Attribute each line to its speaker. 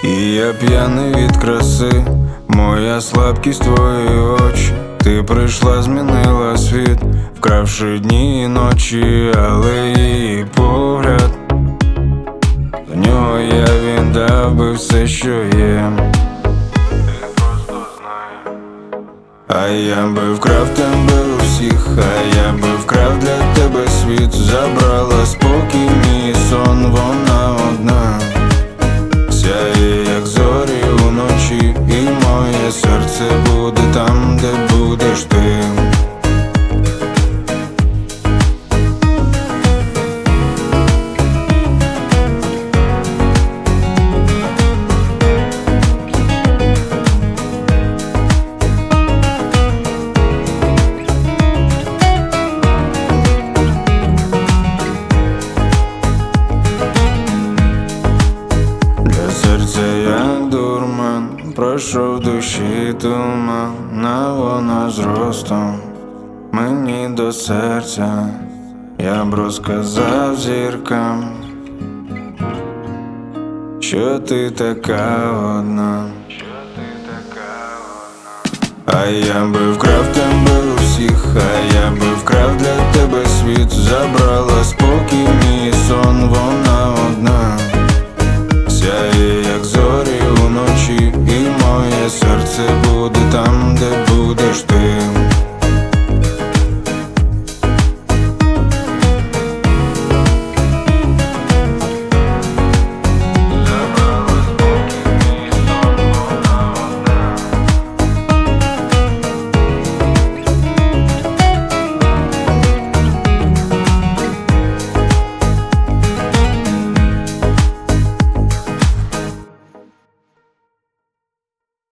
Speaker 1: І я п'яний від краси, моя слабкість твої очі. Ти прийшла, змінила світ, вкравши дні і ночі, але її погляд, в нього я віддав би все, що є. Ти просто знай. А я би вкрав тебе усіх, а я би вкрав для тебе світ. Забрала спокій, мій сон, вона одна, сяє, як зорі уночі, і моє серце буде там, де будеш ти. Серце як дурман, пройшов душі туман, а вона зростом мені до серця. Я б розказав зіркам, що ти така одна, а я би вкрав тебе усіх, а я би вкрав для тебе світ.